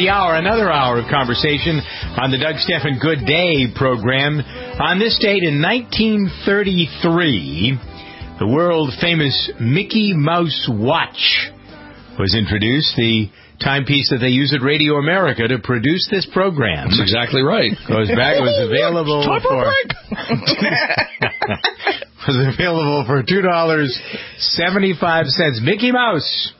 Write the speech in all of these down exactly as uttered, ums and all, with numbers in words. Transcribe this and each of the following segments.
hour, another hour of conversation on the Doug Stephan Good Day program. On this date in nineteen thirty-three, the world-famous Mickey Mouse watch was introduced, the timepiece that they use at Radio America to produce this program. That's exactly right. Goes back, it was available Time for... was available for two dollars and seventy-five cents. Mickey Mouse.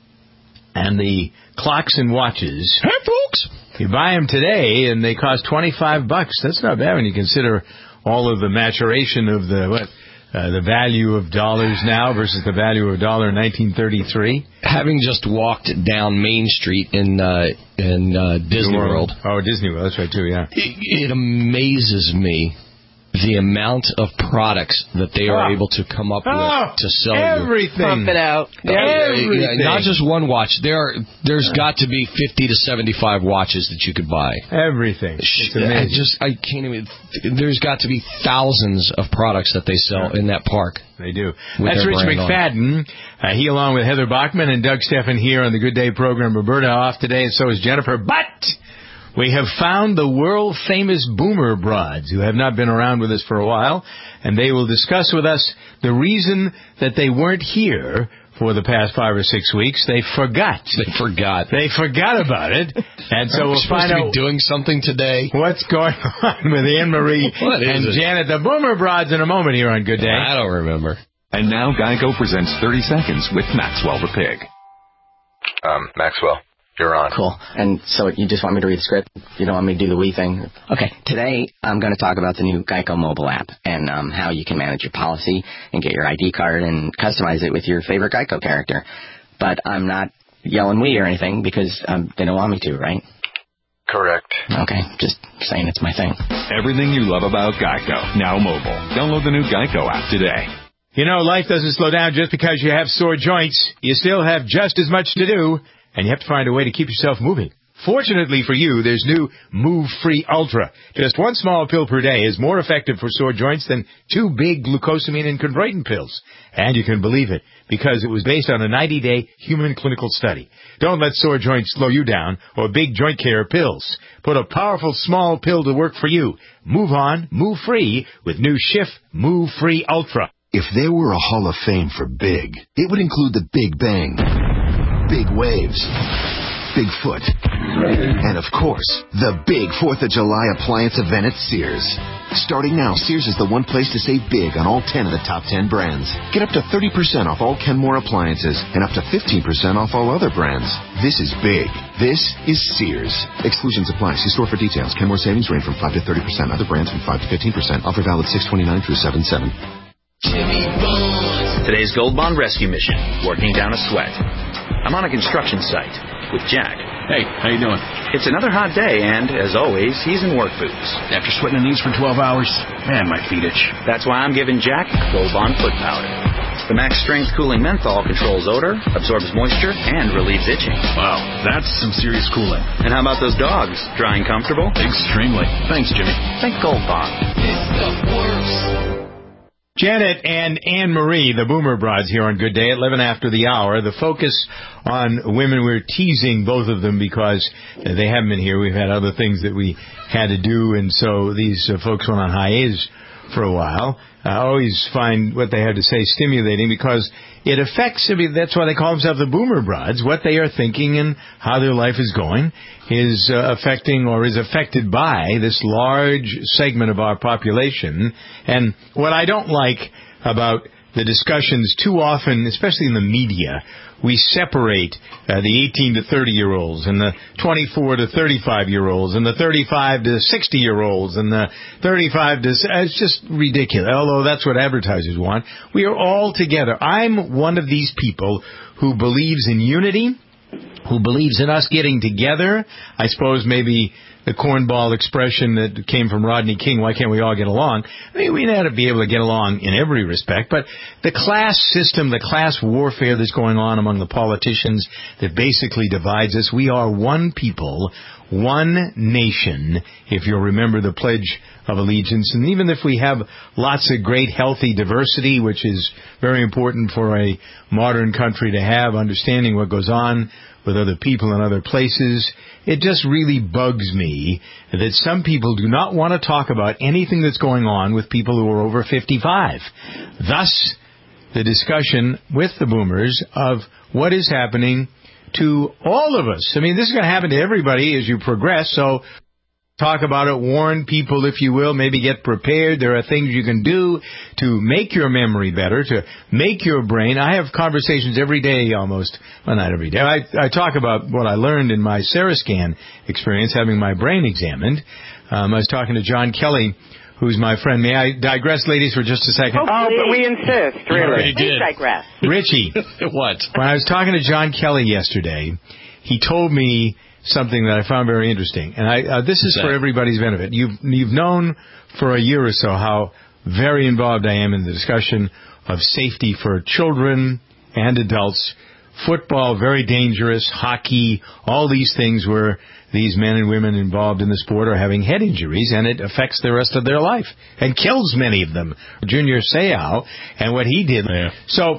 And the clocks and watches. Hey, folks. You buy them today, and they cost twenty-five bucks. That's not bad when you consider all of the maturation of the what uh, the value of dollars now versus the value of a dollar in nineteen thirty-tee. Having just walked down Main Street in uh, in uh, Disney World. Oh, Disney World. That's right, too, yeah. It, it amazes me the amount of products that they are oh. able to come up oh, with to sell everything. you. Pump it out. Everything. Not just one watch. There are, there's got to be fifty to seventy-five watches that you could buy. Everything. It's amazing. I just, I can't even, there's got to be thousands of products that they sell in that park. They do. That's Rich McFadden. Uh, he, along with Heather Bachman and Doug Stephan here on the Good Day program. Roberta off today, and so is Jennifer. But we have found the world-famous Boomer Broads, who have not been around with us for a while, and they will discuss with us the reason that they weren't here for the past five or six weeks. They forgot. They forgot. They forgot about it, and so we'll find out to be doing something today. What's going on with Anne Marie and it? Janet, the Boomer Broads, in a moment here on Good Day. I don't remember. And now Geico presents thirty seconds with Maxwell the Pig. Um, Maxwell. You're on. Cool. And so you just want me to read the script? You don't want me to do the we thing? Okay. Today, I'm going to talk about the new Geico mobile app and um, how you can manage your policy and get your I D card and customize it with your favorite Geico character. But I'm not yelling we or anything because um, they don't want me to, right? Correct. Okay. Just saying it's my thing. Everything you love about Geico, now mobile. Download the new Geico app today. You know, life doesn't slow down just because you have sore joints. You still have just as much to do. And you have to find a way to keep yourself moving. Fortunately for you, there's new Move Free Ultra. Just one small pill per day is more effective for sore joints than two big glucosamine and chondroitin pills. And you can believe it, because it was based on a ninety-day human clinical study. Don't let sore joints slow you down or big joint care pills. Put a powerful small pill to work for you. Move on, move free with new Schiff Move Free Ultra. If there were a Hall of Fame for big, it would include the Big Bang, Big Waves, Bigfoot, and of course, the big fourth of July appliance event at Sears. Starting now, Sears is the one place to save big on all ten of the top ten brands. Get up to thirty percent off all Kenmore appliances and up to fifteen percent off all other brands. This is big. This is Sears. Exclusions apply. See store for details. Kenmore savings range from five to thirty percent. Other brands from five to fifteen percent. Offer valid six twenty-nine through seven seven. Jimmy Bond. Today's Gold Bond rescue mission, working down a sweat. I'm on a construction site with Jack. Hey, how you doing? It's another hot day, and, as always, he's in work boots. After sweating the knees for twelve hours, man, my feet itch. That's why I'm giving Jack Gold Bond foot powder. The max strength cooling menthol controls odor, absorbs moisture, and relieves itching. Wow, that's some serious cooling. And how about those dogs? Drying comfortable? Extremely. Thanks, Jimmy. Think Gold Bond. It's the worst. Janet and Anne Marie, the Boomer Broads, here on Good Day at eleven after the hour. The focus on women, we're teasing both of them because they haven't been here. We've had other things that we had to do, and so these uh, folks went on hiatus for a while. I always find what they have to say stimulating because it affects, I mean, that's why they call themselves the Boomer Broads. What they are thinking and how their life is going is uh, affecting or is affected by this large segment of our population. And what I don't like about the discussions too often, especially in the media, we separate uh, the eighteen to thirty-year-olds and the twenty-four to thirty-five-year-olds and the thirty-five to sixty-year-olds and the thirty-five to... It's just ridiculous, although that's what advertisers want. We are all together. I'm one of these people who believes in unity, who believes in us getting together. I suppose maybe the cornball expression that came from Rodney King, why can't we all get along? I mean, we ought to be able to get along in every respect, but the class system, the class warfare that's going on among the politicians that basically divides us, we are one people, one nation, if you'll remember the Pledge of Allegiance. And even if we have lots of great, healthy diversity, which is very important for a modern country to have, understanding what goes on with other people in other places, it just really bugs me that some people do not want to talk about anything that's going on with people who are over fifty-five. Thus, the discussion with the boomers of what is happening to all of us. I mean, this is going to happen to everybody as you progress, so talk about it, warn people, if you will, maybe get prepared. There are things you can do to make your memory better, to make your brain. I have conversations every day almost. Well, not every day. I, I talk about what I learned in my Seroscan experience, having my brain examined. Um, I was talking to John Kelly, who's my friend. May I digress, ladies, for just a second? Oh, but we insist, really. Please digress. Richie. What? When I was talking to John Kelly yesterday, he told me something that I found very interesting. And I, uh, this is for everybody's benefit. You've, you've known for a year or so how very involved I am in the discussion of safety for children and adults. Football, very dangerous. Hockey, all these things where these men and women involved in the sport are having head injuries, and it affects the rest of their life and kills many of them. Junior Seau and what he did. Yeah. So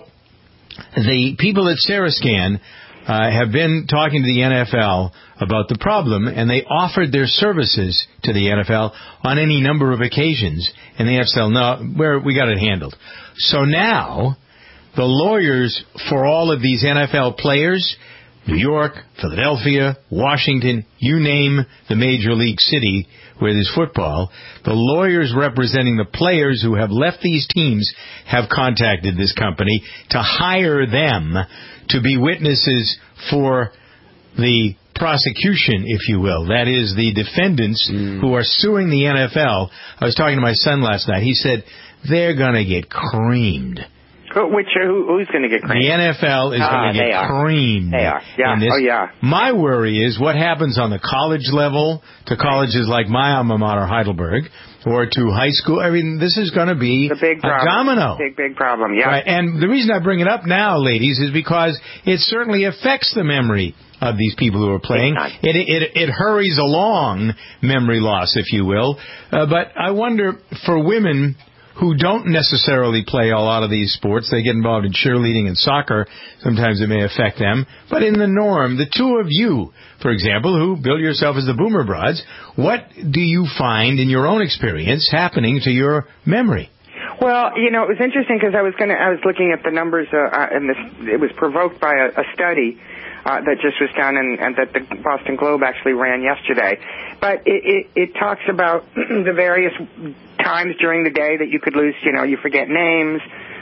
the people at Seroscan Uh, have been talking to the N F L about the problem, and they offered their services to the N F L on any number of occasions, and the N F L, no, where we got it handled. So now, the lawyers for all of these N F L players, New York, Philadelphia, Washington, you name the major league city where there's football, the lawyers representing the players who have left these teams have contacted this company to hire them to be witnesses for the prosecution, if you will. That is, the defendants mm. who are suing the N F L. I was talking to my son last night. He said they're going to get creamed. Who, which, who, who's going to get creamed? The N F L is uh, going to get are. creamed. They are. Yeah. Oh, yeah. My worry is what happens on the college level to colleges like my alma mater, Heidelberg, or to high school. I mean, this is going to be a, big a domino. Big, big problem, yeah. Right. And the reason I bring it up now, ladies, is because it certainly affects the memory of these people who are playing. It, it, it hurries along memory loss, if you will. Uh, but I wonder, for women who don't necessarily play a lot of these sports, they get involved in cheerleading and soccer, sometimes it may affect them. But in the norm, the two of you, for example, who bill yourself as the Boomer Broads, what do you find in your own experience happening to your memory? Well, you know, it was interesting because I was going to, I was looking at the numbers, uh, and this, it was provoked by a, a study uh, that just was done and, and that the Boston Globe actually ran yesterday. But it, it, it talks about the various times during the day that you could lose, you know, you forget names,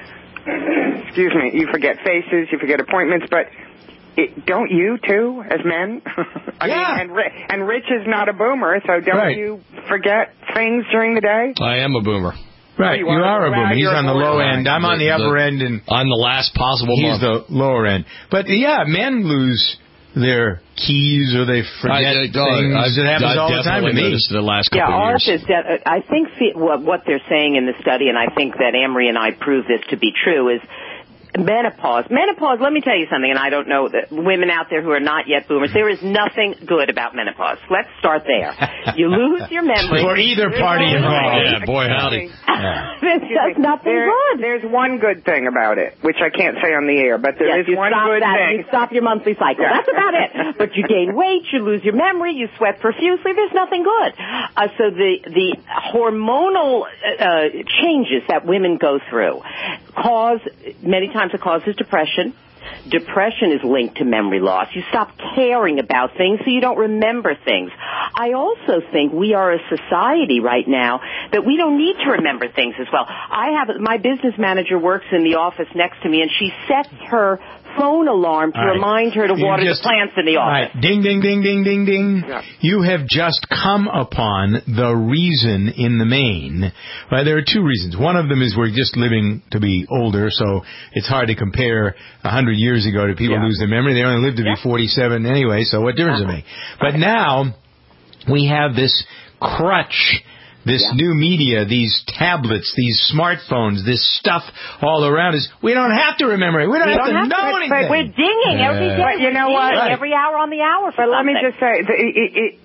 excuse me, you forget faces, you forget appointments, but it, don't you, too, as men? I yeah. mean, and, and Rich is not a boomer, so don't right. you forget things during the day? I am a boomer. Right, you, you are, are a boomer. He's on the low end. I'm on the upper the, end, and I'm the last possible he's month. the lower end. But, yeah, men lose their keys or they forget I, I, things. I've, it happens I've all the time to me. The last couple yeah, of years. ours is de- I think what they're saying in the study, and I think that Anne-Marie and I prove this to be true, is menopause. Menopause, let me tell you something, and I don't know that women out there who are not yet boomers, there is nothing good about menopause. Let's start there. You lose your memory. For either party involved. Yeah, boy, howdy. Yeah. There's nothing there, good. There's one good thing about it, which I can't say on the air, but there yes, is one good that, thing. You stop your monthly cycle. Yeah. That's about it. But you gain weight, you lose your memory, you sweat profusely. There's nothing good. Uh, so the, the hormonal uh, changes that women go through cause, many times it causes depression. Depression is linked to memory loss. You stop caring about things, so you don't remember things. I also think we are a society right now that we don't need to remember things as well. I have my business manager works in the office next to me, and she sets her phone alarm to right. remind her to you water just, the plants in the office. Right. Ding, ding, ding, ding, ding, ding. Yeah. You have just come upon the reason in the main. Well, there are two reasons. One of them is we're just living to be older, so it's hard to compare a hundred years ago to people yeah. lose their memory. They only lived to yeah. be forty-seven anyway, so what difference does it make? But now we have this crutch, this yeah. new media, these tablets, these smartphones, this stuff all around us. We don't have to remember it. We don't we have don't to have know to, anything. But we're dinging yeah. every day. But you know what? Every hour on the hour for But something. let me just say, it, it, it,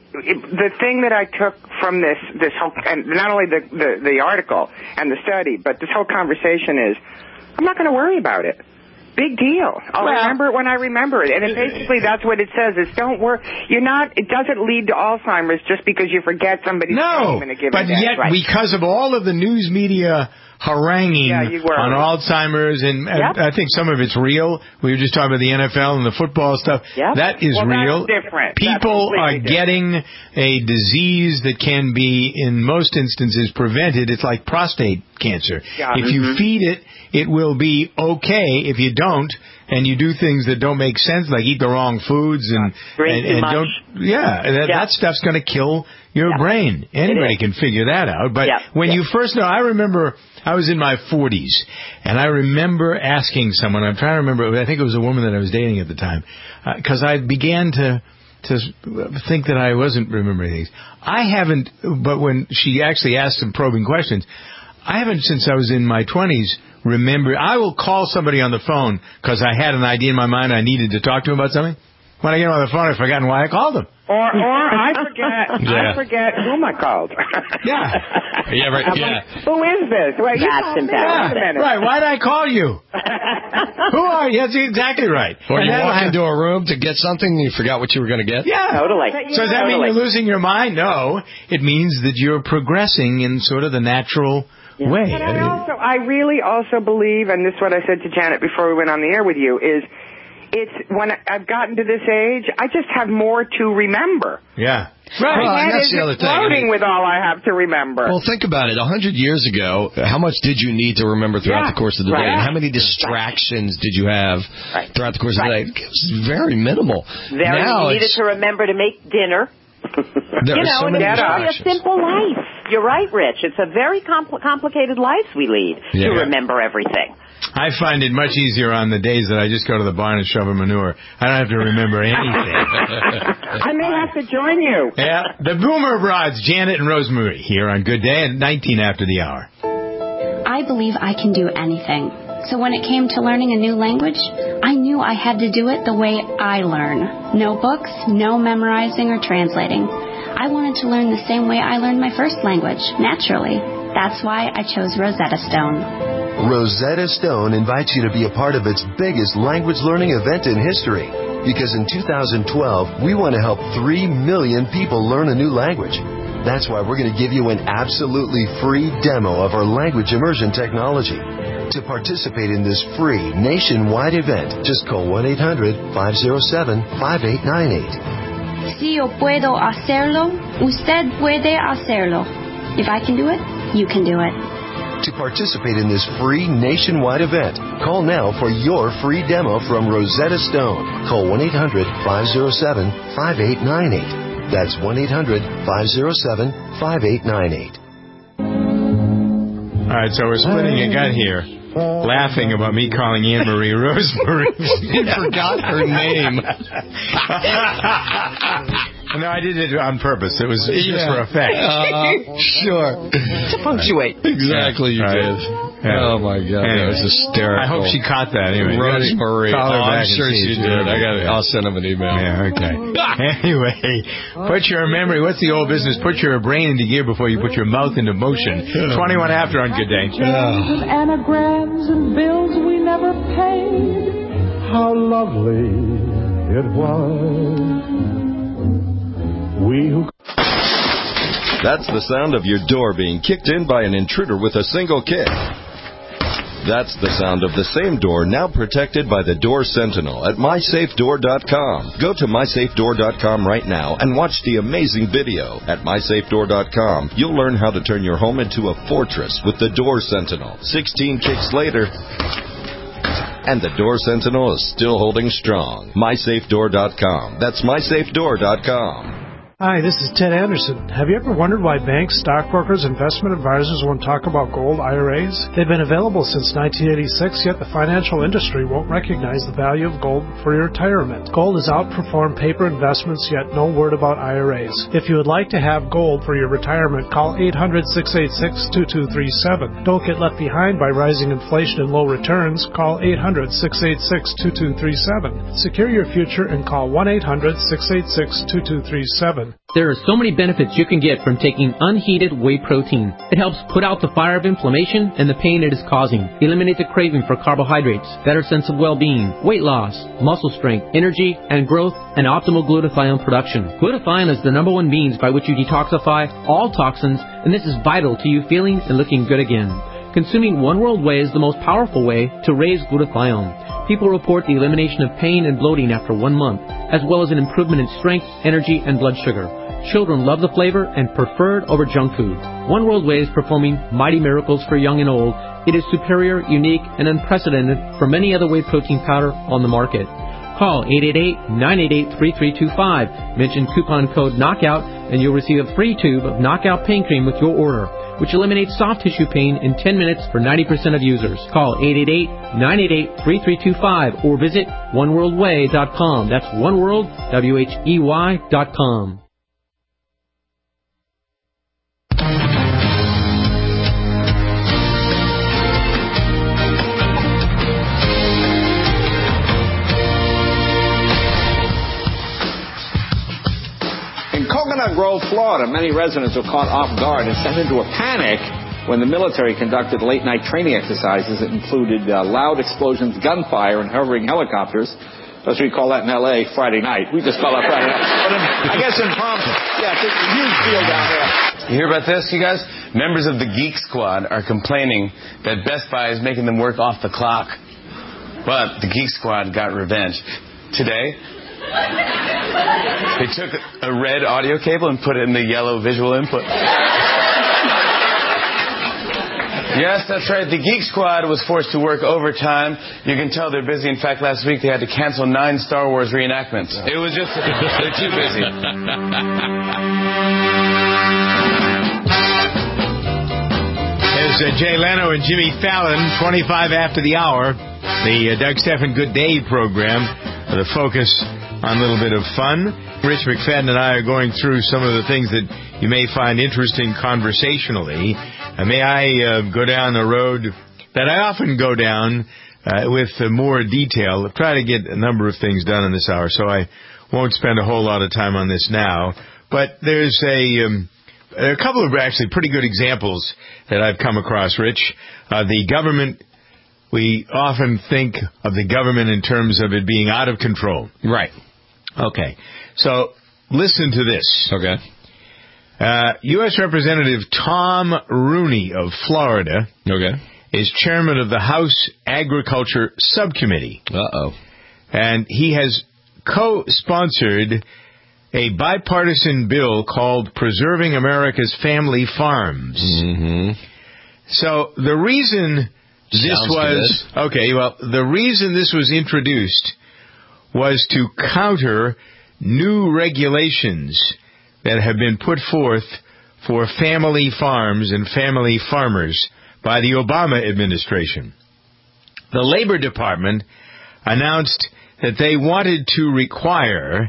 the thing that I took from this, this whole, and not only the, the, the article and the study, but this whole conversation is, I'm not going to worry about it. Big deal. I'll well, remember it when I remember it. And it basically that's what it says is don't worry. You're not, it doesn't lead to Alzheimer's just because you forget somebody's no, name in a given but day. yet Right. because of all of the news media haranguing yeah, on Alzheimer's, and, and yep. I think some of it's real. We were just talking about the N F L and the football stuff. Yep. That is well, real. That's different. People that's are different. getting a disease that can be, in most instances, prevented. It's like prostate cancer. Yeah. If mm-hmm. you feed it, it will be okay. If you don't, and you do things that don't make sense, like eat the wrong foods and Drink and, too and much. don't, yeah, that, yeah. that stuff's going to kill your yeah. brain. Anybody can figure that out. But yeah. when yeah. you first know, I remember I was in my forties, and I remember asking someone. I'm trying to remember. I think it was a woman that I was dating at the time, because uh, I began to to think that I wasn't remembering things. I haven't, but when she actually asked some probing questions, I haven't since I was in my twenties. Remember, I will call somebody on the phone because I had an idea in my mind I needed to talk to them about something. When I get them on the phone, I've forgotten why I called them. Or, or I forget, yeah. I forget whom I called. yeah, yeah, right. I'm Yeah. Like, who is this? Wait, That's embarrassing. Yeah, right. Why did I call you? Who are you? That's exactly right. Or and you walk I, into a room to get something and you forgot what you were going to get. Yeah, totally. So does that totally. mean you're losing your mind? No, it means that you're progressing in sort of the natural. Yeah. way. But I also, I really also believe, and this is what I said to Janet before we went on the air with you, is it's when I've gotten to this age, I just have more to remember. Yeah. Right. My Well, head and that's is the other thing. exploding I mean, with all I have to remember. Well, think about it. A hundred years ago, how much did you need to remember throughout yeah. the course of the right. day? And how many distractions right. did you have right. throughout the course right. of the day? It was very minimal. Very. Now you needed to remember to make dinner. There you are know, so and many it's really a distractions. simple life. You're right, Rich. It's a very compl- complicated life we lead Yeah. to remember everything. I find it much easier on the days that I just go to the barn and shovel manure. I don't have to remember anything. I may have to join you. Yeah, the Boomer Broads, Janet and Rosemary, here on Good Day at nineteen after the hour. I believe I can do anything. So when it came to learning a new language, I knew I had to do it the way I learn. No books, no memorizing or translating. I wanted to learn the same way I learned my first language, naturally. That's why I chose Rosetta Stone. Rosetta Stone invites you to be a part of its biggest language learning event in history. Because in two thousand twelve, we want to help three million people learn a new language. That's why we're going to give you an absolutely free demo of our language immersion technology. To participate in this free nationwide event, just call one eight hundred five oh seven five eight nine eight. Si yo puedo hacerlo, usted puede hacerlo. If I can do it, you can do it. To participate in this free nationwide event, call now for your free demo from Rosetta Stone. Call one eight hundred five oh seven five eight nine eight. That's one eight hundred five oh seven five eight nine eight. All right, so we're splitting a gut here, laughing about me calling Anne Marie Rosemary. He forgot her name. No, I did it on purpose. It was just Yeah. for effect. Uh, sure. To punctuate. Exactly, you Right. did. Yeah. Oh, my God. Anyway. That was hysterical. I hope she caught that. Anyway, Rosemary. Call her Oh, back I'm and sure see she if did. I got. Yeah. I'll send him an email. Yeah, okay. Anyway, put your memory, what's the old business? Put your brain into gear before you put your mouth into motion. twenty-one after on Good Day. And anagrams and bills we never paid. How lovely it was. We who... That's the sound of your door being kicked in by an intruder with a single kick. That's the sound of the same door now protected by the Door Sentinel at my safe door dot com. Go to my safe door dot com right now and watch the amazing video. At my safe door dot com, you'll learn how to turn your home into a fortress with the Door Sentinel. sixteen kicks later, and the Door Sentinel is still holding strong. my safe door dot com. That's my safe door dot com. Hi, this is Ted Anderson. Have you ever wondered why banks, stockbrokers, investment advisors won't talk about gold I R As? They've been available since nineteen eighty-six, yet the financial industry won't recognize the value of gold for your retirement. Gold has outperformed paper investments, yet no word about I R As. If you would like to have gold for your retirement, call eight hundred, six eight six, two two three seven. Don't get left behind by rising inflation and low returns. Call eight hundred, six eight six, two two three seven. Secure your future and call one eight hundred, six eight six, two two three seven. five. There are so many benefits you can get from taking unheated whey protein. It helps put out the fire of inflammation and the pain it is causing, eliminate the craving for carbohydrates, better sense of well-being, weight loss, muscle strength, energy and growth, and optimal glutathione production. Glutathione is the number one means by which you detoxify all toxins, and this is vital to you feeling and looking good again. Consuming One World Whey is the most powerful way to raise glutathione. People report the elimination of pain and bloating after one month, as well as an improvement in strength, energy, and blood sugar. Children love the flavor and prefer it over junk food. One World Whey is performing mighty miracles for young and old. It is superior, unique, and unprecedented from any other whey protein powder on the market. Call eight eight eight, nine eight eight, three three two five. Mention coupon code KNOCKOUT and you'll receive a free tube of Knockout Pain Cream with your order, which eliminates soft tissue pain in ten minutes for ninety percent of users. Call eight eight eight, nine eight eight, three three two five or visit one world way dot com. That's oneworld, W H E Y dot com. Coconut Grove, Florida, many residents were caught off guard and sent into a panic when the military conducted late-night training exercises that included uh, loud explosions, gunfire, and hovering helicopters. As we call that in L A Friday night. We just call that Friday night. But in, I guess in Palm, yeah, it's a huge deal down there. You hear about this, you guys? Members of the Geek Squad are complaining that Best Buy is making them work off the clock. But the Geek Squad got revenge. Today, they took a red audio cable and put it in the yellow visual input. Yes, that's right. The Geek Squad was forced to work overtime. You can tell they're busy. In fact, last week they had to cancel nine Star Wars reenactments. It was just, they're too busy. There's uh, Jay Leno and Jimmy Fallon, twenty-five after the hour. The uh, Doug Stephan Good Day program. Uh, the focus on a little bit of fun. Rich McFadden and I are going through some of the things that you may find interesting conversationally. Uh, may I uh, go down the road that I often go down uh, with uh, more detail. I'll try to get a number of things done in this hour, so I won't spend a whole lot of time on this now. But there's a, um, a couple of actually pretty good examples that I've come across, Rich. Uh, the government... We often think of the government in terms of it being out of control. Right. Okay. So, listen to this. Okay. Uh, U S Representative Tom Rooney of Florida okay. is chairman of the House Agriculture Subcommittee. Uh-oh. And he has co-sponsored a bipartisan bill called Preserving America's Family Farms. Mm-hmm. So, the reason... This Sounds was, good. okay, well, the reason this was introduced was to counter new regulations that have been put forth for family farms and family farmers by the Obama administration. The Labor Department announced that they wanted to require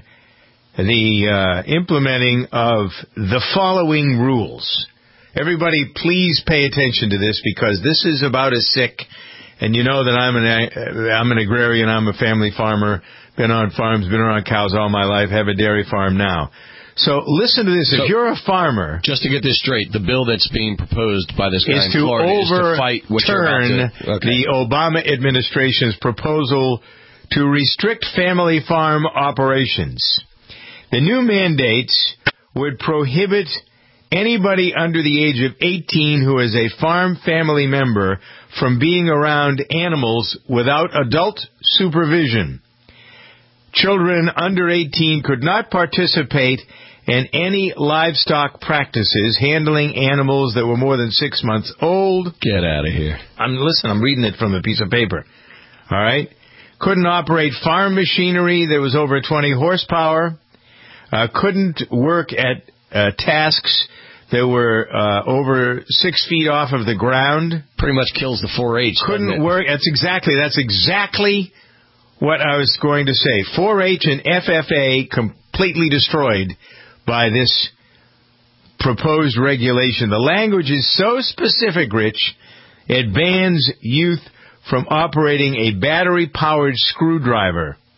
the uh, implementing of the following rules. Everybody, please pay attention to this because this is about as sick. And you know that I'm an I'm an agrarian. I'm a family farmer. Been on farms, been around cows all my life. Have a dairy farm now. So listen to this. So, if you're a farmer, just to get this straight, the bill that's being proposed by this guy is in to Florida is to fight what you're about overturn to, okay. the Obama administration's proposal to restrict family farm operations. The new mandates would prohibit anybody under the age of eighteen who is a farm family member from being around animals without adult supervision. Children under eighteen could not participate in any livestock practices handling animals that were more than six months old. Get out of here. I'm listen, I'm reading it from a piece of paper. All right? Couldn't operate farm machinery that was over twenty horsepower. Uh, couldn't work at uh, tasks that were uh, over six feet off of the ground. Pretty much kills the four H. Couldn't work. That's exactly. That's exactly what I was going to say. four H and F F A completely destroyed by this proposed regulation. The language is so specific, Rich, it bans youth from operating a battery-powered screwdriver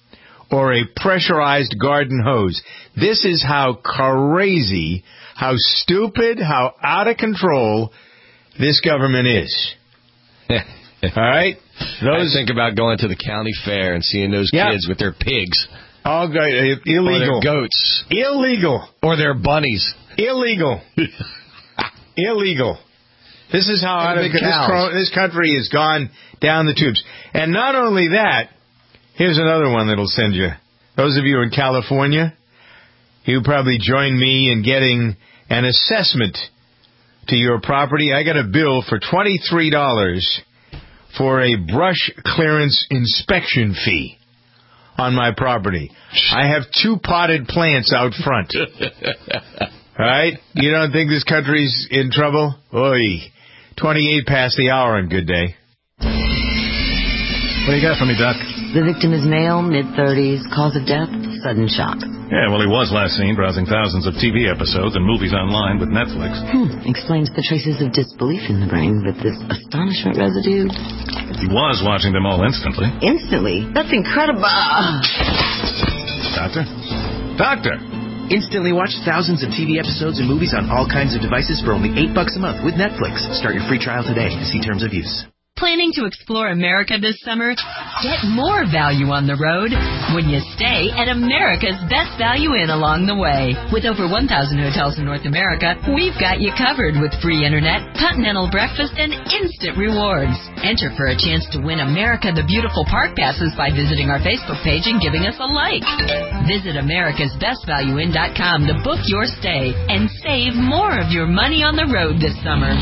or a pressurized garden hose. This is how crazy, how stupid, how out of control this government is. All right? Those I think about going to the county fair and seeing those yeah. kids with their pigs. All go, uh, illegal. Or their goats. Illegal. Or their bunnies. Illegal. Illegal. This is how out of this, this country has gone down the tubes. And not only that, here's another one that'll send you. Those of you in California, you probably join me in getting an assessment to your property. I got a bill for twenty-three dollars for a brush clearance inspection fee on my property. I have two potted plants out front. All right? You don't think this country's in trouble? Oy. twenty-eight past the hour on Good Day. What do you got for me, Doc? The victim is male, mid-thirties, cause of death, sudden shock. Yeah, well, he was last seen browsing thousands of T V episodes and movies online with Netflix. Hmm, explains the traces of disbelief in the brain, but this astonishment residue... He was watching them all instantly. Instantly? That's incredible! Doctor? Doctor! Instantly watch thousands of T V episodes and movies on all kinds of devices for only eight bucks a month with Netflix. Start your free trial today to see terms of use. Planning to explore America this summer? Get more value on the road when you stay at America's Best Value Inn along the way. With over one thousand hotels in North America, we've got you covered with free internet, continental breakfast, and instant rewards. Enter for a chance to win America the Beautiful Park passes by visiting our Facebook page and giving us a like. Visit americas best value inn dot com to book your stay and save more of your money on the road this summer.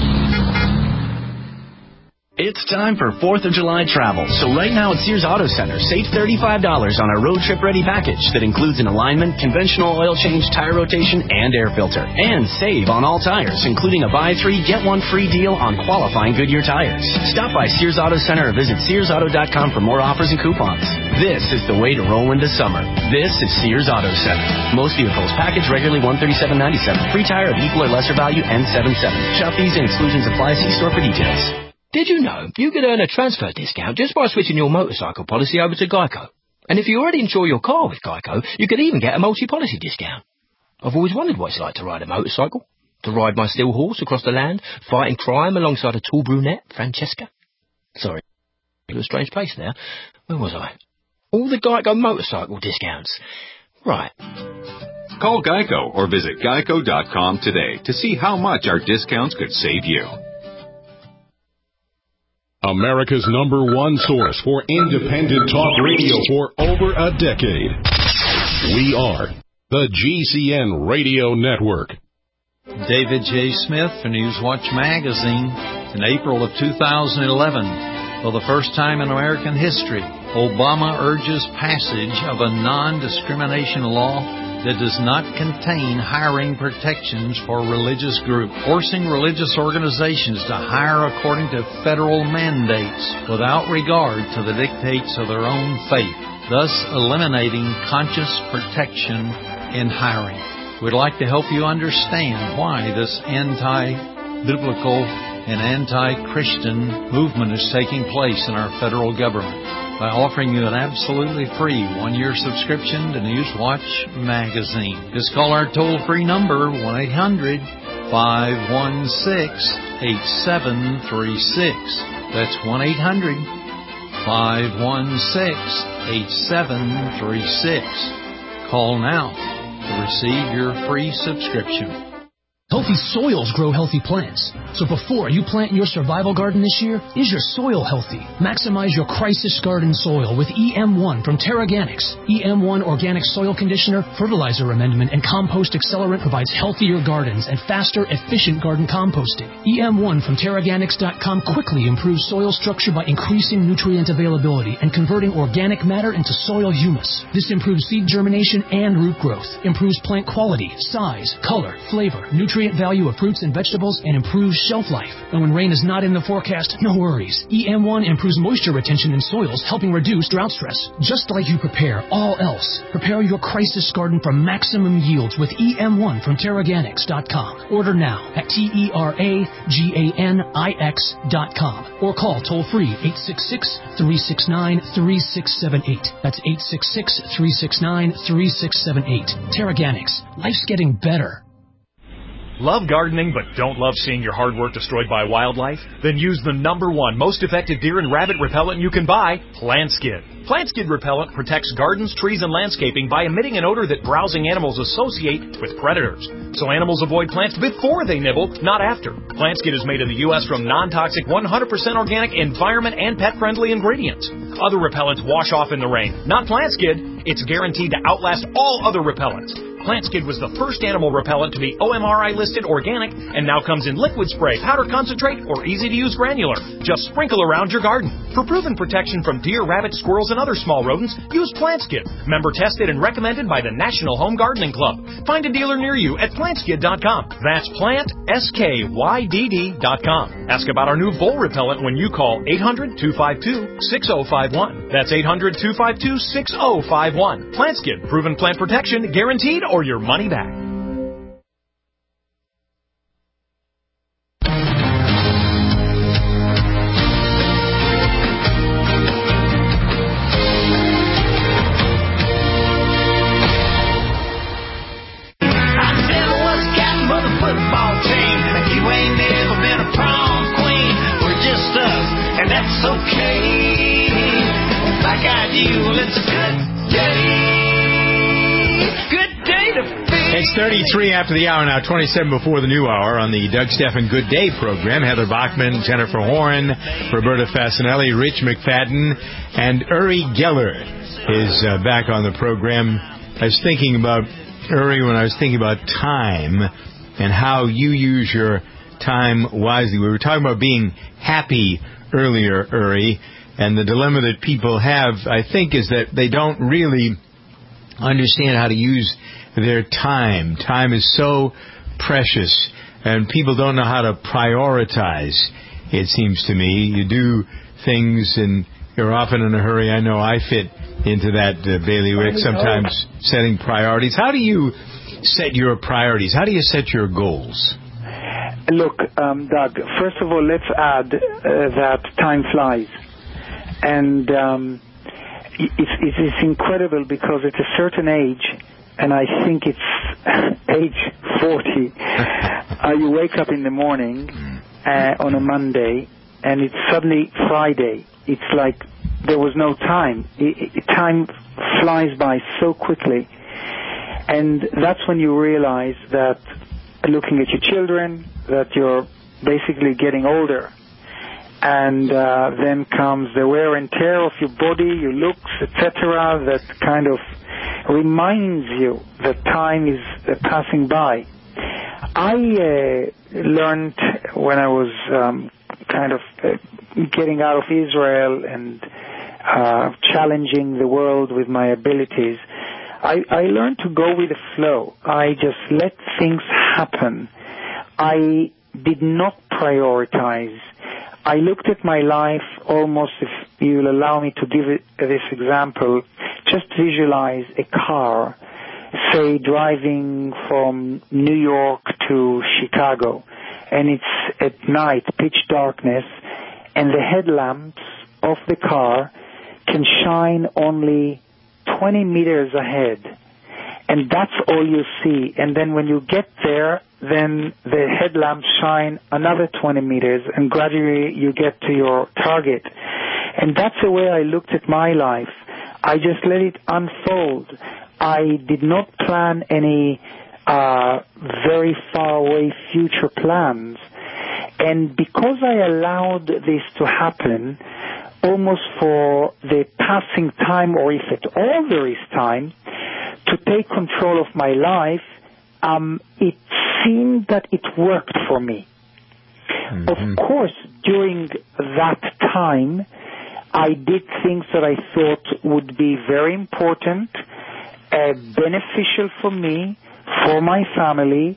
It's time for fourth of July travel. So right now at Sears Auto Center, save thirty-five dollars on our road trip ready package that includes an alignment, conventional oil change, tire rotation, and air filter. And save on all tires, including a buy three, get one free deal on qualifying Goodyear tires. Stop by Sears Auto Center or visit sears auto dot com for more offers and coupons. This is the way to roll into summer. This is Sears Auto Center. Most vehicles package regularly one hundred thirty-seven dollars and ninety-seven cents. Free tire of equal or lesser value N seventy-seven. Shop fees and exclusions apply. See store for details. Did you know you could earn a transfer discount just by switching your motorcycle policy over to Geico? And if you already insure your car with Geico, you could even get a multi-policy discount. I've always wondered what it's like to ride a motorcycle, to ride my steel horse across the land, fighting crime alongside a tall brunette, Francesca. Sorry, it was a strange place there. Where was I? All the Geico motorcycle discounts. Right. Call Geico or visit geico dot com today to see how much our discounts could save you. America's number one source for independent talk radio for over a decade. We are the G C N Radio Network. David J. Smith for Newswatch Magazine. In April of two thousand eleven, for the first time in American history, Obama urges passage of a non-discrimination law that does not contain hiring protections for religious groups, forcing religious organizations to hire according to federal mandates without regard to the dictates of their own faith, thus eliminating conscious protection in hiring. We'd like to help you understand why this anti-biblical and anti-Christian movement is taking place in our federal government by offering you an absolutely free one-year subscription to Newswatch Magazine. Just call our toll-free number, one eight hundred five one six eight seven three six. That's one eight hundred five one six eight seven three six. Call now to receive your free subscription. Healthy soils grow healthy plants. So before you plant your survival garden this year, is your soil healthy? Maximize your crisis garden soil with E M one from TerraGanix. E M one Organic Soil Conditioner, Fertilizer Amendment, and Compost Accelerant provides healthier gardens and faster, efficient garden composting. E M one from Terraganix dot com quickly improves soil structure by increasing nutrient availability and converting organic matter into soil humus. This improves seed germination and root growth, improves plant quality, size, color, flavor, nutrient nutrient value of fruits and vegetables and improves shelf life. And when rain is not in the forecast, no worries. E M one improves moisture retention in soils, helping reduce drought stress. Just like you prepare all else, prepare your crisis garden for maximum yields with E M one from Terraganics dot com. Order now at T E R A G A N I X dot com or call toll-free eight six six, three six nine, three six seven eight. That's eight six six, three six nine, three six seven eight. Terraganics. Life's getting better. Love gardening but don't love seeing your hard work destroyed by wildlife? Then use the number one most effective deer and rabbit repellent you can buy, PlantSkid. PlantSkid repellent protects gardens, trees, and landscaping by emitting an odor that browsing animals associate with predators. So animals avoid plants before they nibble, not after. PlantSkid is made in the U S from non-toxic, one hundred percent organic, environment, and pet-friendly ingredients. Other repellents wash off in the rain. Not PlantSkid. It's guaranteed to outlast all other repellents. PlantSkid was the first animal repellent to be O M R I listed organic and now comes in liquid spray, powder concentrate, or easy-to-use granular. Just sprinkle around your garden. For proven protection from deer, rabbits, squirrels, and other small rodents, use PlantSkid. Member tested and recommended by the National Home Gardening Club. Find a dealer near you at plant skid dot com. That's plant, S K Y D D dot com. Ask about our new vole repellent when you call eight hundred, two five two, six oh five one. That's eight hundred, two five two, six oh five one. PlantSkid, proven plant protection, guaranteed or your money back. It's thirty-three after the hour now, twenty-seven before the new hour on the Doug Stephan Good Day program. Heather Bachman, Jennifer Horn, Roberta Fasinelli, Rich McFadden, and Uri Geller is uh, back on the program. I was thinking about, Uri, when I was thinking about time and how you use your time wisely. We were talking about being happy earlier, Uri, and the dilemma that people have, I think, is that they don't really understand how to use their time. Time is so precious, and people don't know how to prioritize, it seems to me. You do things, and you're often in a hurry. I know I fit into that uh, bailiwick, sometimes setting priorities. How do you set your priorities? How do you set your goals? Look, um, Doug, first of all, let's add uh, that time flies. And um, it's, it's incredible because at a certain age, and I think it's age forty, uh, you wake up in the morning uh, on a Monday, and it's suddenly Friday. It's like there was no time. It, it, time flies by so quickly. And that's when you realize that looking at your children, that you're basically getting older. And uh, then comes the wear and tear of your body, your looks, et cetera, that kind of reminds you that time is uh, passing by. I uh, learned when I was um, kind of uh, getting out of Israel and uh, challenging the world with my abilities, I, I learned to go with the flow. I just let things happen. I did not prioritize. I looked at my life almost, if you'll allow me to give it this example, just visualize a car, say driving from New York to Chicago, and it's at night, pitch darkness, and the headlamps of the car can shine only twenty meters ahead. And that's all you see. And then when you get there, then the headlamps shine another twenty meters, and gradually you get to your target. And that's the way I looked at my life. I just let it unfold. I did not plan any uh, very far away future plans. And because I allowed this to happen, almost for the passing time, or if at all there is time, to take control of my life, um, it seemed that it worked for me. Mm-hmm. Of course, during that time, I did things that I thought would be very important, uh, beneficial for me, for my family,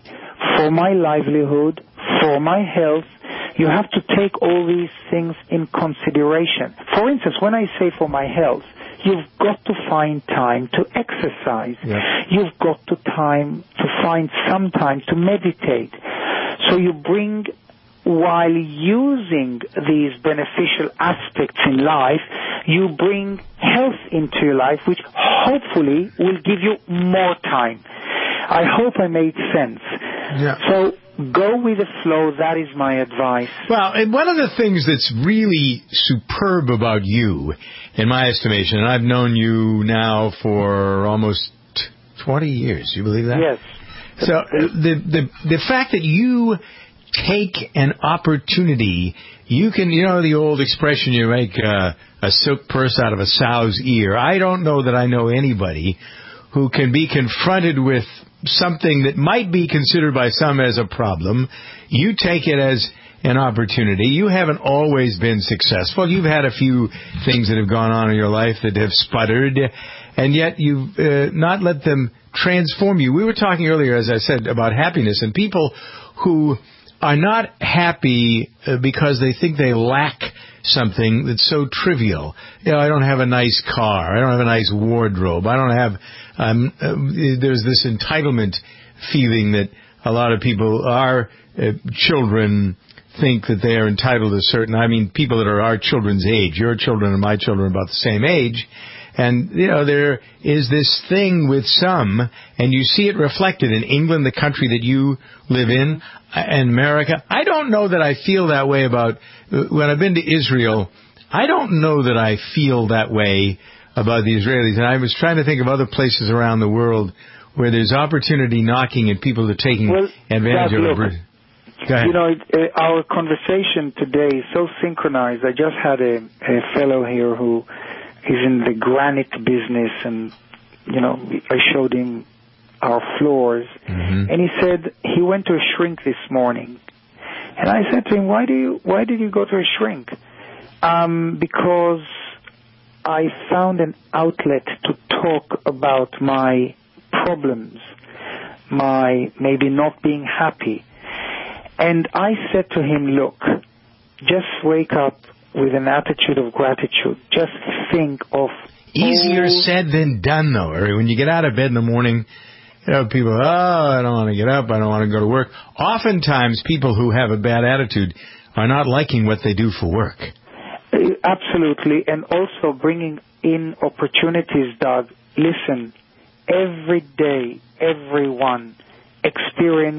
for my livelihood, for my health. You have to take all these things in consideration. For instance, when I say for my health, you've got to find time to exercise. Yeah. You've got to time to find some time to meditate. So you bring, while using these beneficial aspects in life, you bring health into your life, which hopefully will give you more time. I hope I made sense. Yeah. So go with the flow. That is my advice. Well, and one of the things that's really superb about you, in my estimation, and I've known you now for almost twenty years. You believe that? Yes. So the the the fact that you take an opportunity, you can, you know, the old expression, you make uh, a silk purse out of a sow's ear. I don't know that I know anybody who can be confronted with something that might be considered by some as a problem. You take it as an opportunity. You haven't always been successful. You've had a few things that have gone on in your life that have sputtered, and yet you've uh, not let them transform you. We were talking earlier, as I said, about happiness, and people who are not happy uh, because they think they lack something that's so trivial. You know, I don't have a nice car. I don't have a nice wardrobe. I don't have, um, uh, there's this entitlement feeling that a lot of people, our uh, children, think that they are entitled to certain, I mean, people that are our children's age. Your children and my children are about the same age. And, you know, there is this thing with some, and you see it reflected in England, the country that you live in, and America. I don't know that I feel that way about, when I've been to Israel, I don't know that I feel that way about the Israelis. And I was trying to think of other places around the world where there's opportunity knocking and people are taking well, advantage Doug, of it. Look, Go ahead. you know, it, uh, our conversation today is so synchronized. I just had a, a fellow here who is in the granite business, and, you know, I showed him our floors, mm-hmm. and he said he went to a shrink this morning. And I said to him, why do you, why did you go to a shrink? Um, because I found an outlet to talk about my problems, my maybe not being happy. And I said to him, look, just wake up with an attitude of gratitude. Just think of... Easier all... said than done, though. When you get out of bed in the morning, you know, people, oh, I don't want to get up, I don't want to go to work. Oftentimes, people who have a bad attitude are not liking what they do for work. Absolutely. And also bringing in opportunities, Doug. Listen, every day, everyone experience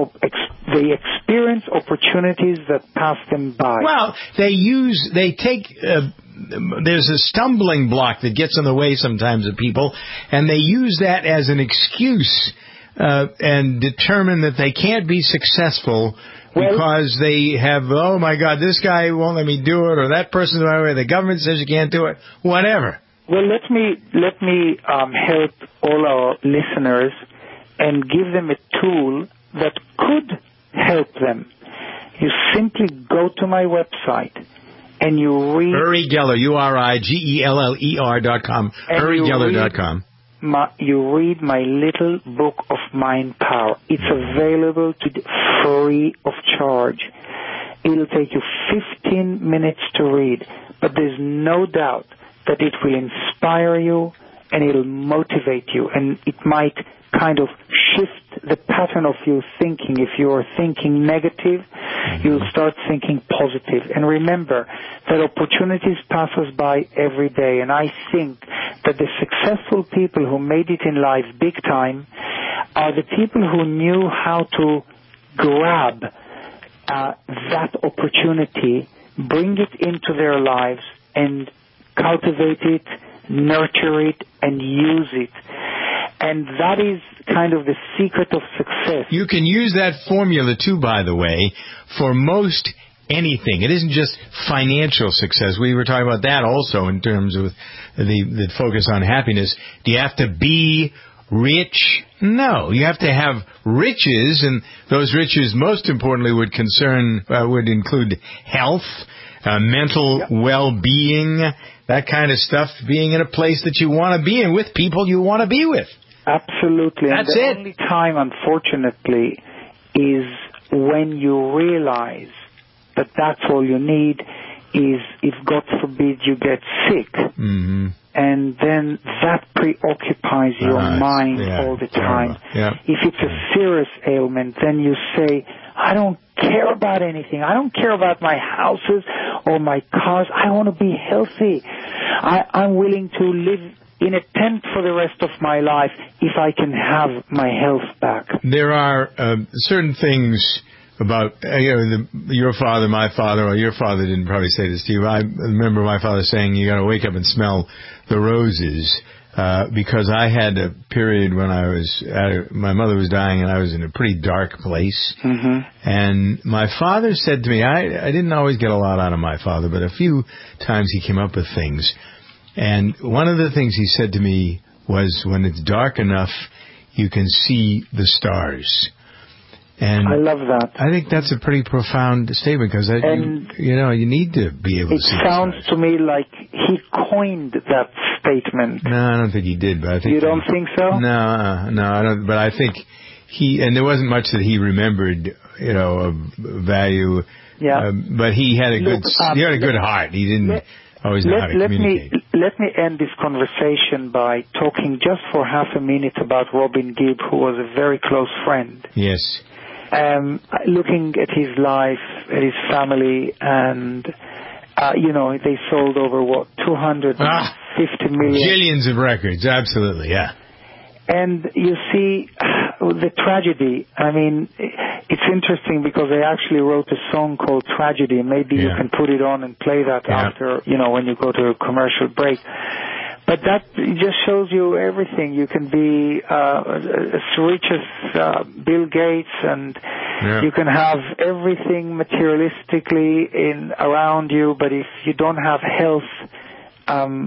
they experience opportunities that pass them by. Well, they use, they take, uh, there's a stumbling block that gets in the way sometimes of people, and they use that as an excuse uh, and determine that they can't be successful well, because they have, oh my God, this guy won't let me do it, or that person's my way, the government says you can't do it, whatever. Well, let me let me um, help all our listeners and give them a tool that could help them. You simply go to my website and you read... Uri Geller, U R I G E L L E R dot com. Uri Geller dot com. My, you read my little book of Mind Power. It's available to free of charge. It'll take you fifteen minutes to read, but there's no doubt that it will inspire you and it'll motivate you, and it might kind of shift the pattern of your thinking. If you're thinking negative, you'll start thinking positive. And remember that opportunities pass us by every day, and I think that the successful people who made it in life big time are the people who knew how to grab uh, that opportunity, bring it into their lives, and cultivate it, nurture it, and use it. And that is kind of the secret of success. You can use that formula, too, by the way, for most anything. It isn't just financial success. We were talking about that also in terms of the, the focus on happiness. Do you have to be rich? No. You have to have riches, and those riches, most importantly, would concern, uh, would include health, uh, mental yep. well-being, that kind of stuff, being in a place that you want to be in with people you want to be with. Absolutely. That's and the it. only time, unfortunately, is when you realize that that's all you need is if, God forbid, you get sick. Mm-hmm. And then that preoccupies your Uh, mind yeah, all the time. Yeah. If it's a serious ailment, then you say, I don't care about anything. I don't care about my houses or my cars. I want to be healthy. I, I'm willing to live in a tent for the rest of my life if I can have my health back. There are uh, certain things about, uh, you know, the, your father, my father, or your father didn't probably say this to you. I remember my father saying, you got to wake up and smell the roses. Uh, because I had a period when I was, uh, my mother was dying and I was in a pretty dark place. Mm-hmm. And my father said to me, I, I didn't always get a lot out of my father, but a few times he came up with things. And one of the things he said to me was, when it's dark enough, you can see the stars. And I love that. I think that's a pretty profound statement because, you, you know, you need to be able to see It sounds to me like he coined that statement. No, I don't think he did, but I think... You don't he, think so? No, uh, no, I don't, but I think he... And there wasn't much that he remembered, you know, of value. Yeah. Uh, but he had a Look, good um, he had a good let, heart. He didn't let, always know let, how to let communicate. Me, let me end this conversation by talking just for half a minute about Robin Gibb, who was a very close friend. Yes. Um, looking at his life, at his family, and, uh, you know, they sold over, what, two hundred fifty million? Jillions of records, absolutely, yeah. And you see the tragedy. I mean, it's interesting because they actually wrote a song called Tragedy. Maybe yeah. you can put it on and play that yeah. after, you know, when you go to a commercial break. But that just shows you everything. You can be uh, as rich as uh, Bill Gates, and yeah. you can have everything materialistically in around you. But if you don't have health, um,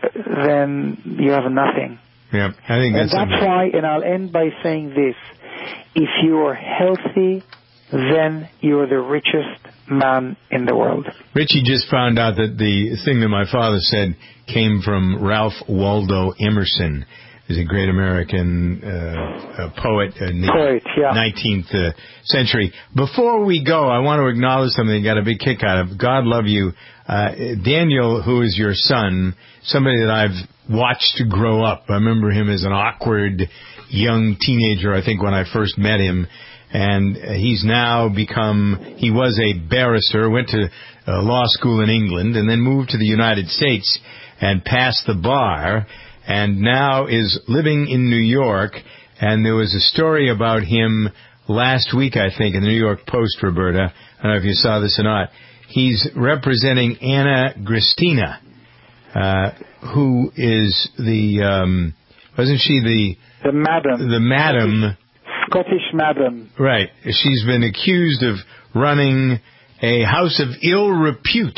then you have nothing. Yeah, I think that's. And that's why. And I'll end by saying this: if you are healthy, then you're the richest man in the world. Richie just found out that the thing that my father said came from Ralph Waldo Emerson. He's a great American uh, a poet in the poet, yeah. nineteenth uh, century. Before we go, I want to acknowledge something you got a big kick out of. God love you. Uh, Daniel, who is your son, somebody that I've watched grow up. I remember him as an awkward young teenager, I think, when I first met him. And he's now become, he was a barrister, went to uh, law school in England, and then moved to the United States and passed the bar, and now is living in New York. And there was a story about him last week, I think, in the New York Post, Roberta. I don't know if you saw this or not. He's representing Anna Gristina, uh, who is the, um, wasn't she the... The madam. The madam... Scottish madam. Right. She's been accused of running a house of ill repute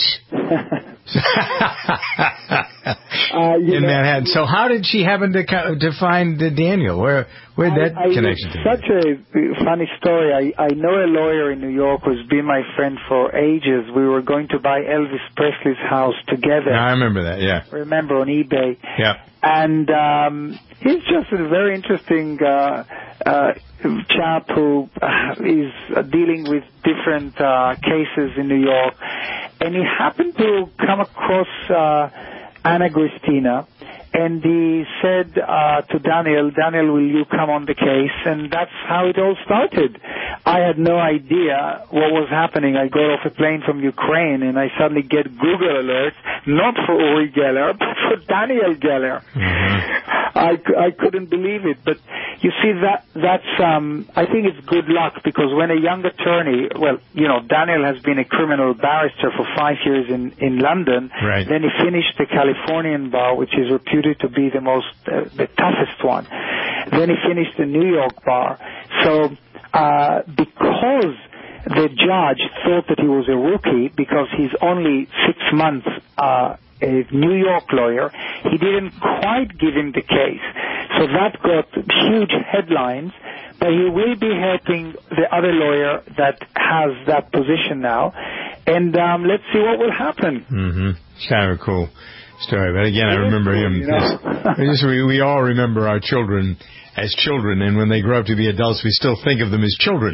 uh, in know, Manhattan. So how did she happen to to find Daniel? Where where did that I, connection to? Such a funny story. I, I know a lawyer in New York who's been my friend for ages. We were going to buy Elvis Presley's house together. I remember that, yeah. Remember, on eBay. Yeah. And um, he's just a very interesting uh, uh, chap who uh, is uh, dealing with different uh, cases in New York. And he happened to come across uh, Anna Gristina, and he said uh, to Daniel, Daniel, will you come on the case? And that's how it all started. I had no idea what was happening. I got off a plane from Ukraine, and I suddenly get Google alerts, not for Uri Geller, but for Daniel Geller. Mm-hmm. I, I couldn't believe it. But you see, that that's um, I think it's good luck, because when a young attorney, well, you know, Daniel has been a criminal barrister for five years in, in London. Right. Then he finished the Californian bar, which is reputed to be the most, uh, the toughest one. Then he finished the New York bar. So uh, because the judge thought that he was a rookie, because he's only six months uh, a New York lawyer, he didn't quite give him the case. So that got huge headlines, but he will be helping the other lawyer that has that position now. And um, let's see what will happen. Mm-hmm. It's kind of a cool story. But again, I remember him. You know? Just, we, we all remember our children as children, and when they grow up to be adults, we still think of them as children.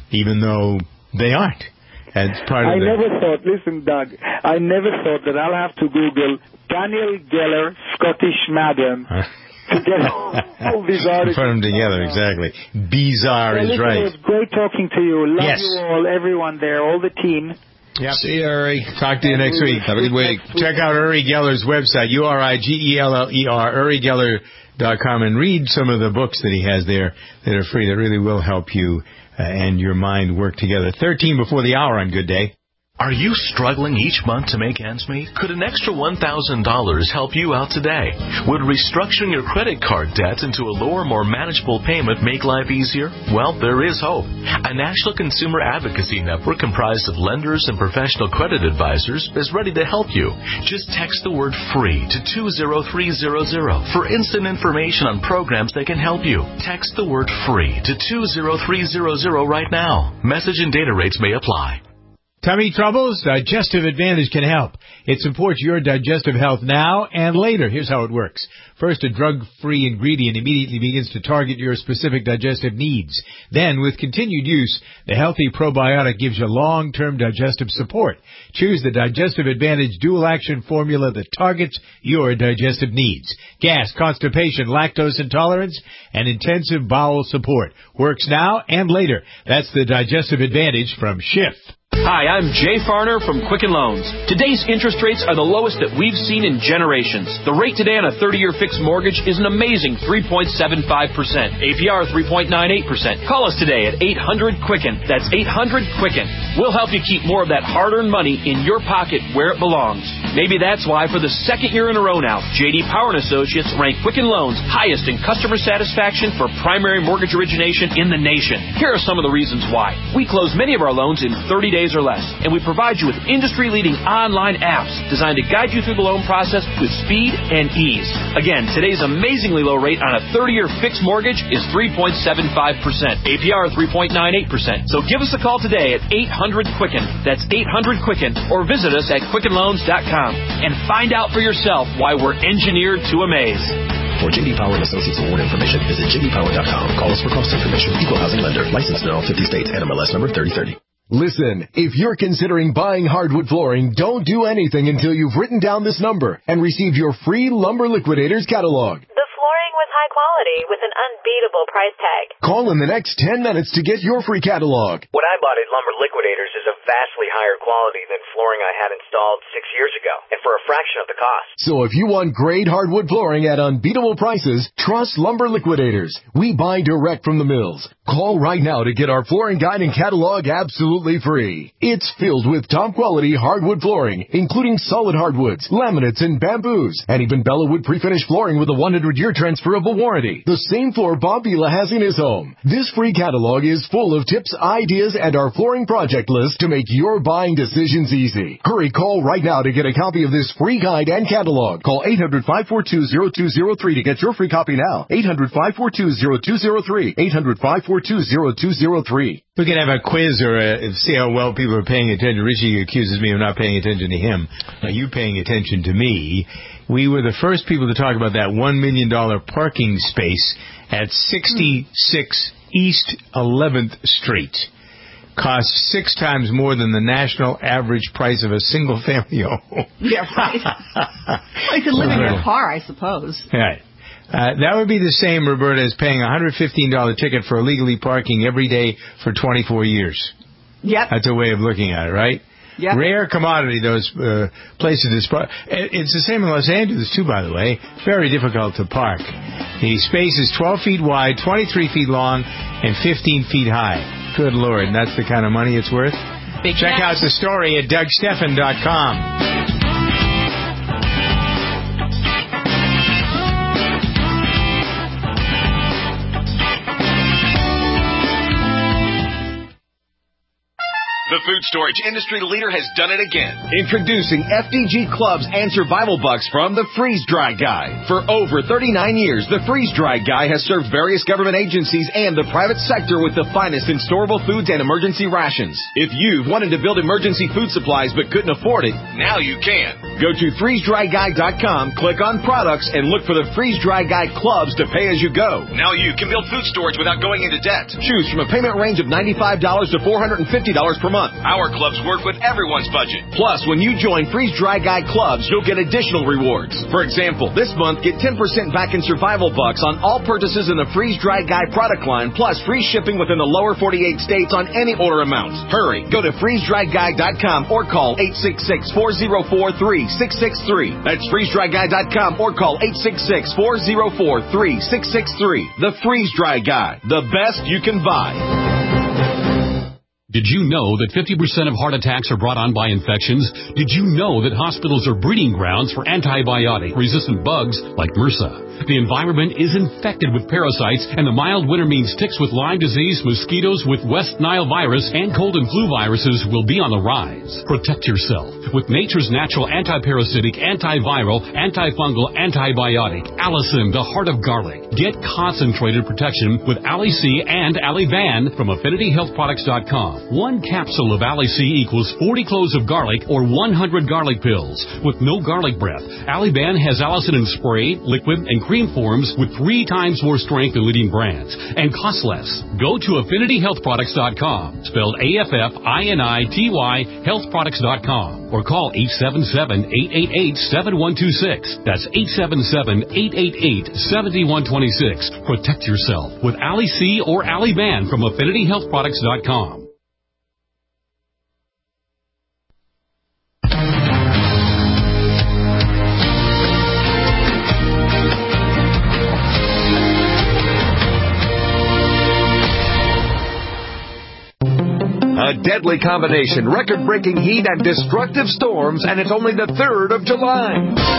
even though they aren't. That's part of I the... never thought, listen, Doug, I never thought that I'll have to Google Daniel Geller, Scottish Madam, to get all these articles. Put them together, exactly. Bizarre well, is listen, right. It was great talking to you. Love yes. you all, everyone there, all the team. Yep. See you, Uri. Talk to you next week. Have a good week. Check out Uri Geller's website, U R I G E L L E R, uri geller dot com, and read some of the books that he has there that are free that really will help you uh, and your mind work together. thirteen before the hour on Good Day. Are you struggling each month to make ends meet? Could an extra one thousand dollars help you out today? Would restructuring your credit card debt into a lower, more manageable payment make life easier? Well, there is hope. A national consumer advocacy network comprised of lenders and professional credit advisors is ready to help you. Just text the word FREE to two zero three zero zero for instant information on programs that can help you. Text the word FREE to two zero three zero zero right now. Message and data rates may apply. Tummy troubles? Digestive Advantage can help. It supports your digestive health now and later. Here's how it works. First, a drug-free ingredient immediately begins to target your specific digestive needs. Then, with continued use, the healthy probiotic gives you long-term digestive support. Choose the Digestive Advantage dual-action formula that targets your digestive needs. Gas, constipation, lactose intolerance, and intensive bowel support. Works now and later. That's the Digestive Advantage from Schiff. Hi, I'm Jay Farner from Quicken Loans. Today's interest rates are the lowest that we've seen in generations. The rate today on a thirty-year fixed mortgage is an amazing three point seven five percent. A P R three point nine eight percent. Call us today at eight hundred Quicken. That's eight hundred Quicken. We'll help you keep more of that hard-earned money in your pocket where it belongs. Maybe that's why for the second year in a row now, J D Power and Associates rank Quicken Loans highest in customer satisfaction for primary mortgage origination in the nation. Here are some of the reasons why. We close many of our loans in thirty days or less, and we provide you with industry-leading online apps designed to guide you through the loan process with speed and ease. Again, today's amazingly low rate on a thirty-year fixed mortgage is three point seven five percent. A P R three point nine eight percent. So give us a call today at eight hundred Quicken. That's eight hundred Quicken, or visit us at quicken loans dot com and find out for yourself why we're engineered to amaze. For J D Power and Associates award information, visit j d power dot com. Call us for cost information. Equal housing lender. Licensed in all fifty states. N M L S number thirty thirty. Listen, if you're considering buying hardwood flooring, don't do anything until you've written down this number and received your free Lumber Liquidators catalog. The flooring was high quality with an unbeatable price tag. Call in the next ten minutes to get your free catalog. What I bought at Lumber Liquidators is of vastly higher quality than flooring I had installed six years ago, and for a fraction of the cost. So if you want great hardwood flooring at unbeatable prices, trust Lumber Liquidators. We buy direct from the mills. Call right now to get our flooring guide and catalog absolutely free. It's filled with top-quality hardwood flooring, including solid hardwoods, laminates, and bamboos, and even Bellawood pre-finished flooring with a one hundred year transferable warranty. The same floor Bob Vila has in his home. This free catalog is full of tips, ideas, and our flooring project list to make your buying decisions easy. Hurry, call right now to get a copy of this free guide and catalog. Call eight hundred, five four two, zero two zero three to get your free copy now. eight hundred, five four two, zero two zero three. eight hundred, five four two, zero two zero three. We can have a quiz or a, see how well people are paying attention. Richie accuses me of not paying attention to him. Now, you paying attention to me. We were the first people to talk about that one million dollars parking space at sixty-six East eleventh Street. Costs six times more than the national average price of a single-family home. Yeah, right. Well, you could live in your car, I suppose. Right. Uh, that would be the same, Roberta, as paying a one hundred fifteen dollars ticket for illegally parking every day for twenty-four years. Yep. That's a way of looking at it, right? Yep. Rare commodity, those uh, places. It's the same in Los Angeles, too, by the way. Very difficult to park. The space is twelve feet wide, twenty-three feet long, and fifteen feet high. Good Lord, and that's the kind of money it's worth? Big Check cash. out the story at doug steffen dot com. The food storage industry leader has done it again. Introducing F D G Clubs and Survival Bucks from the Freeze Dry Guy. For over thirty-nine years, the Freeze Dry Guy has served various government agencies and the private sector with the finest in storable foods and emergency rations. If you've wanted to build emergency food supplies but couldn't afford it, now you can. Go to freeze dry guy dot com, click on products, and look for the Freeze Dry Guy clubs to pay as you go. Now you can build food storage without going into debt. Choose from a payment range of ninety-five dollars to four hundred fifty dollars per month. Our clubs work with everyone's budget. Plus, when you join Freeze Dry Guy clubs, you'll get additional rewards. For example, this month, get ten percent back in survival bucks on all purchases in the Freeze Dry Guy product line, plus free shipping within the lower forty-eight states on any order amount. Hurry, go to freeze dry guy dot com or call eight six six, four zero four, three six six three. That's freeze dry guy dot com or call eight six six, four zero four, three six six three. The Freeze Dry Guy, the best you can buy. Did you know that fifty percent of heart attacks are brought on by infections? Did you know that hospitals are breeding grounds for antibiotic-resistant bugs like MRSA? The environment is infected with parasites, and the mild winter means ticks with Lyme disease, mosquitoes with West Nile virus, and cold and flu viruses will be on the rise. Protect yourself with nature's natural antiparasitic, antiviral, antifungal, antibiotic, Allison, the heart of garlic. Get concentrated protection with Ali-C and Ali-Van from affinity health products dot com. One capsule of Ali-C equals forty cloves of garlic or one hundred garlic pills. With no garlic breath, Ali-Van has Allison in spray, liquid, and cream forms with three times more strength than leading brands and costs less. Go to affinity health products dot com, spelled A F F I N I T Y, health products dot com, or call eight seven seven, eight eight eight, seven one two six. That's eight seven seven, eight eight eight, seven one two six. Protect yourself with Ali-C or Ali-Van from affinity health products dot com. A deadly combination, record-breaking heat and destructive storms, and it's only the third of July.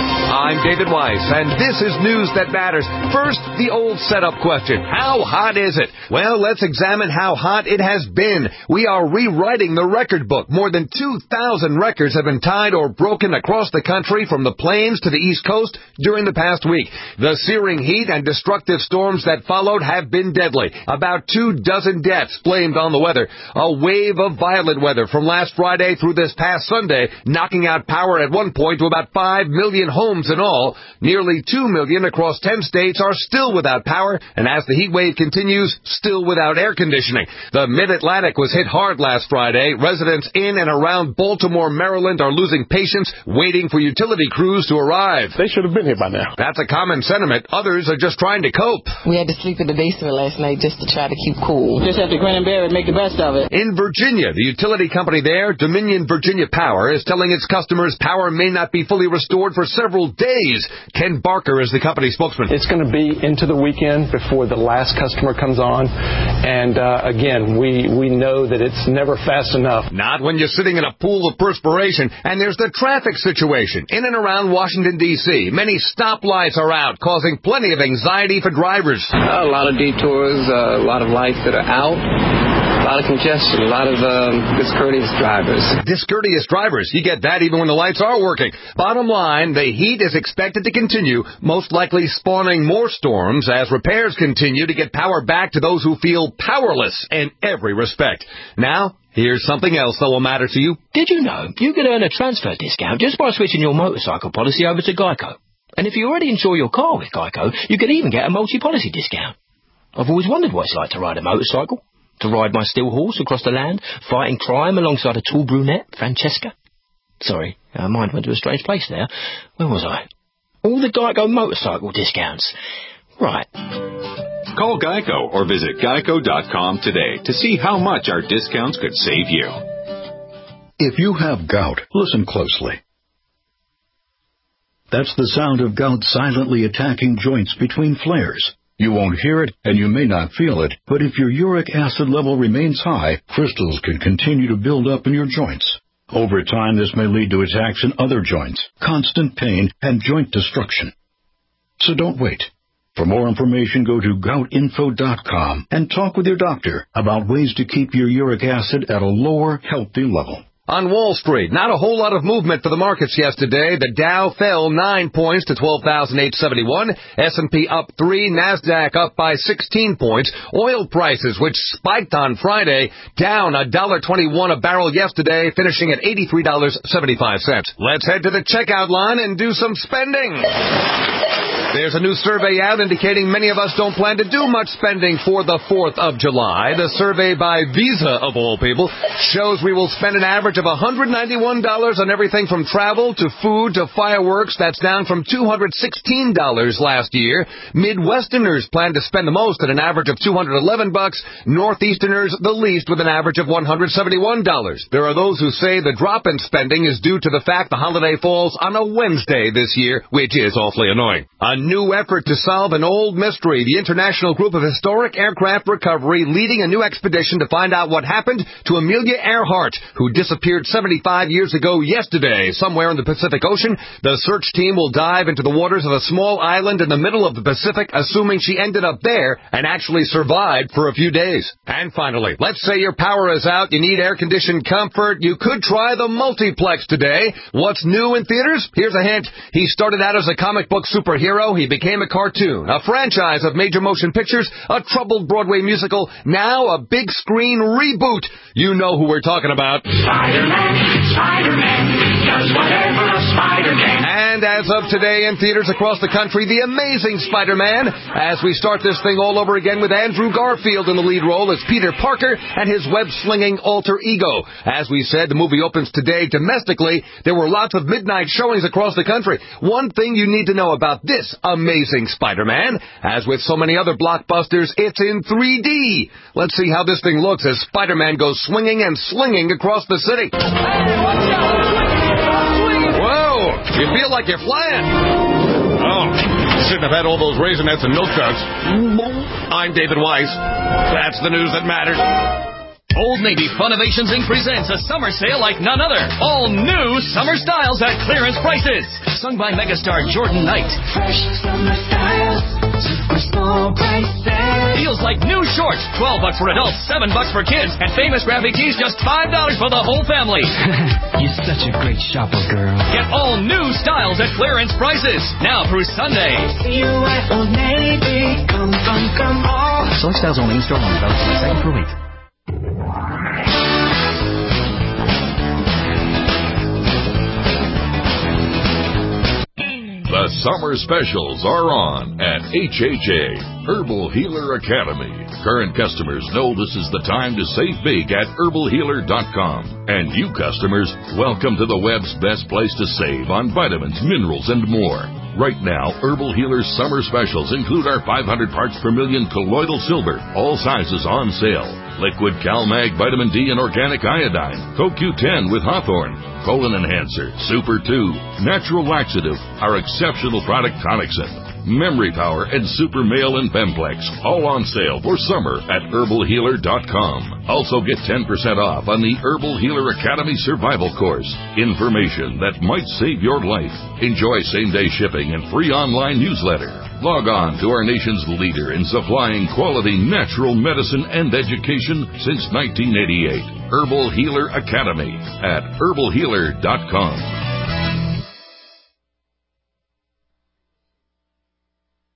I'm David Weiss, and this is News That Matters. First, the old setup question. How hot is it? Well, let's examine how hot it has been. We are rewriting the record book. More than two thousand records have been tied or broken across the country from the plains to the East Coast during the past week. The searing heat and destructive storms that followed have been deadly. About two dozen deaths blamed on the weather. A wave of violent weather from last Friday through this past Sunday, knocking out power at one point to about five million homes in all. Nearly two million across ten states are still without power, and as the heat wave continues, still without air conditioning. The Mid-Atlantic was hit hard last Friday. Residents in and around Baltimore, Maryland are losing patience, waiting for utility crews to arrive. They should have been here by now. That's a common sentiment. Others are just trying to cope. We had to sleep in the basement last night just to try to keep cool. Just have to grin and bear it, make the best of it. In Virginia, the utility company there, Dominion Virginia Power, is telling its customers power may not be fully restored for several days. Ken Barker is the company spokesman. It's going to be into the weekend before the last customer comes on. And, uh, again, we, we know that it's never fast enough. Not when you're sitting in a pool of perspiration. And there's the traffic situation. In and around Washington, D C, many stoplights are out, causing plenty of anxiety for drivers. Uh, a lot of detours, uh, a lot of lights that are out. A lot of congestion, a lot of um, discourteous drivers. Discourteous drivers. You get that even when the lights are working. Bottom line, the heat is expected to continue, most likely spawning more storms as repairs continue to get power back to those who feel powerless in every respect. Now, here's something else that will matter to you. Did you know you could earn a transfer discount just by switching your motorcycle policy over to Geico? And if you already insure your car with Geico, you could even get a multi-policy discount. I've always wondered what it's like to ride a motorcycle. To ride my steel horse across the land, fighting crime alongside a tall brunette, Francesca. Sorry, our mind went to a strange place there. Where was I? All the Geico motorcycle discounts. Right. Call Geico or visit geico dot com today to see how much our discounts could save you. If you have gout, listen closely. That's the sound of gout silently attacking joints between flares. You won't hear it, and you may not feel it, but if your uric acid level remains high, crystals can continue to build up in your joints. Over time, this may lead to attacks in other joints, constant pain, and joint destruction. So don't wait. For more information, go to gout info dot com and talk with your doctor about ways to keep your uric acid at a lower, healthy level. On Wall Street, not a whole lot of movement for the markets yesterday. The Dow fell nine points to twelve thousand eight hundred seventy-one. S and P up three. NASDAQ up by sixteen points. Oil prices, which spiked on Friday, down one dollar twenty-one a barrel yesterday, finishing at eighty-three dollars and seventy-five cents. Let's head to the checkout line and do some spending. There's a new survey out indicating many of us don't plan to do much spending for the fourth of July. The survey by Visa, of all people, shows we will spend an average of one hundred ninety-one dollars on everything from travel to food to fireworks. That's down from two hundred sixteen dollars last year. Midwesterners plan to spend the most at an average of two hundred eleven bucks. Northeasterners the least with an average of one hundred seventy-one dollars. There are those who say the drop in spending is due to the fact the holiday falls on a Wednesday this year, which is awfully annoying. A new effort to solve an old mystery. The International Group of Historic Aircraft Recovery leading a new expedition to find out what happened to Amelia Earhart, who disappeared seventy-five years ago yesterday somewhere in the Pacific Ocean. The search team will dive into the waters of a small island in the middle of the Pacific, assuming she ended up there and actually survived for a few days. And finally, let's say your power is out, you need air-conditioned comfort, you could try the multiplex today. What's new in theaters? Here's a hint. He started out as a comic book superhero. He became a cartoon, a franchise of major motion pictures, a troubled Broadway musical, now a big screen reboot. You know who we're talking about. Spider-Man, Spider-Man, does whatever a Spider-Man. And as of today in theaters across the country, The Amazing Spider-Man, as we start this thing all over again with Andrew Garfield in the lead role as Peter Parker and his web-slinging alter ego. As we said, the movie opens today domestically. There were lots of midnight showings across the country. One thing you need to know about this Amazing Spider-Man, as with so many other blockbusters, it's in three D. Let's see how this thing looks as Spider-Man goes swinging and slinging across the city. Hey, watch out! Whoa! You feel like you're flying. Oh, shouldn't have had all those Raisinets and milk jugs. I'm David Weiss. That's the news that matters. Old Navy Funnovations Incorporated presents a summer sale like none other. All new summer styles at clearance prices. Sung by megastar Jordan Knight. Fresh summer styles, super small prices. Feels like new shorts. twelve bucks for adults, seven bucks for kids. And famous graphic tees, just five dollars for the whole family. You're such a great shopper, girl. Get all new styles at clearance prices. Now through Sunday. See you at Old Navy. Come, come, come on. Select styles only in store only. Valid for second per week. The summer specials are on at H H A, Herbal Healer Academy. Current customers know this is the time to save big at herbal healer dot com. And you customers, welcome to the web's best place to save on vitamins, minerals, and more. Right now, Herbal Healer's summer specials include our five hundred parts per million colloidal silver, all sizes on sale. Liquid CalMag Vitamin D and Organic Iodine, Co Q ten with Hawthorne, Colon Enhancer, Super two, Natural Laxative, our exceptional product Tonicsyn, Memory Power, and Super Male and Bemplex, all on sale for summer at herbal healer dot com. Also get ten percent off on the Herbal Healer Academy Survival Course. Information that might save your life. Enjoy same-day shipping and free online newsletter. Log on to our nation's leader in supplying quality natural medicine and education since nineteen eighty-eight. Herbal Healer Academy at herbal healer dot com.